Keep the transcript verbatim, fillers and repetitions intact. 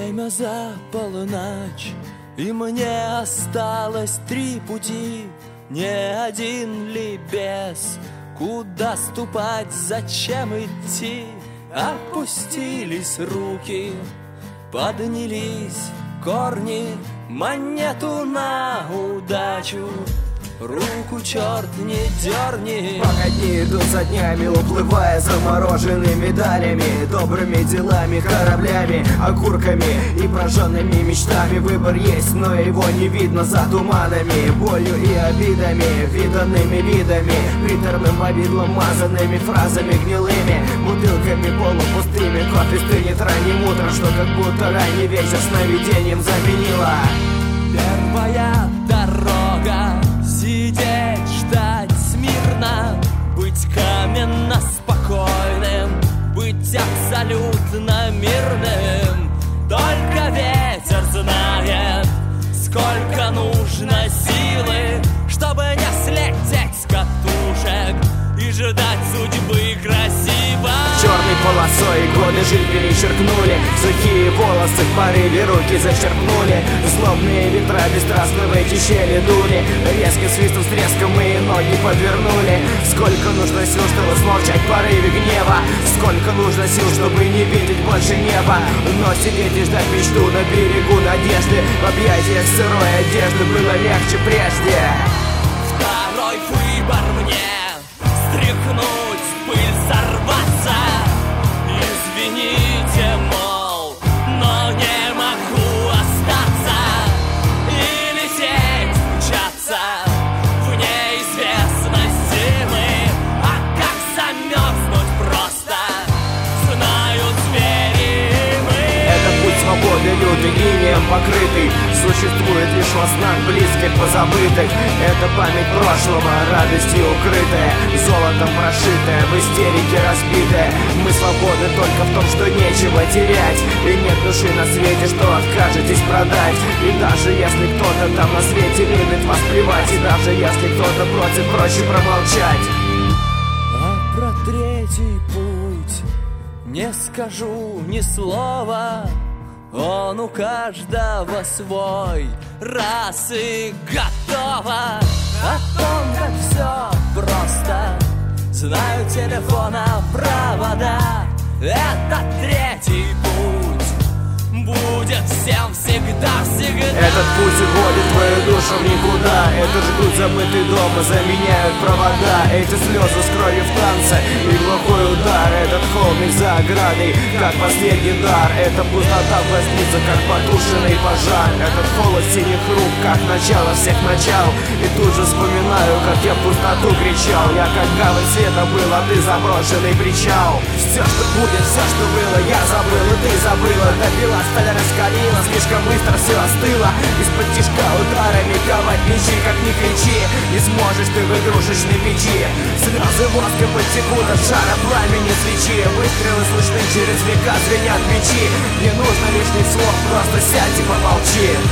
Время за полночь, и мне осталось три пути. Не один ли бес? Куда ступать, зачем идти? Опустились руки, поднялись корни, монету на удачу. Руку, черт, не дерни. Пока дни идут за днями, уплывая замороженными далями, добрыми делами, кораблями, окурками и прожженными мечтами. Выбор есть, но его не видно за туманами, болью и обидами, виданными видами, приторным повидлом, мазанными фразами гнилыми, бутылками полупустыми. Кофе стынет ранним утром, что как будто ранний вечер сновидением заменила. Первая дорога. Сидеть, ждать смирно, быть каменно спокойным, быть абсолютно мирным. Только ветер знает, сколько нужно силы, чтобы не слететь с катушек и ждать судьбы красиво. Черной полосой годы жизнь перечеркнули, сухие волосы в порыве руки зачерпнули. Злобные ветра бесстрастно в эти щели дули, резким свистом с треском мои ноги подвернули. Сколько нужно сил, чтобы смолчать в порыве гнева, сколько нужно сил, чтобы не видеть больше неба. Но сидеть и ждать мечту на берегу надежды, в объятиях сырой одежды было легче прежде. Второй выбор мне стряхнуть пыль, сорваться. Извините, мол, но не могу остаться и лететь, мчаться в неизвестности мы. А как замерзнуть просто, знают звери мы. Это путь свободы, лютый, инеем покрытый, существует лишь во снах близких позабытых. Это память прошлого, радостью укрытая, золотом прошитая, в истерике разбитая. Мы свободны только в том, что нечего терять, и нет души на свете, что откажетесь продать. И даже если кто-то там на свете любит вас плевать, и даже если кто-то против, проще промолчать. А про третий путь не скажу ни слова. Он у каждого свой, раз и готово. О том, как все просто, знаю телефона провода. Это третий путь, будет всем всегда-всегда. Этот путь уводит твою душу в никуда. Это жгут забытый дом и заменяют провода. Эти слезы с кровью в танце и глухой удар. Этот холмик за оградой, как последний дар. Эта пустота в глазнице, как потушенный пожар. Этот холод синих рук, как начало всех начал. И тут же вспоминаю, как я в пустоту кричал. Я как гавань света был, а ты заброшенный причал. Все, что будет, все, что было, я забыл, и ты забыла. Добила, сталь раскалила, слишком быстро все остыло. Из-под тишка ударами ковать мечи, как не кричи, не сможешь ты в игрушечной печи. Слезы воском потекут от жара пламени свечи. Выстрелы слышны через века, звенят мечи. Не нужно лишних слов, просто сядь и помолчи.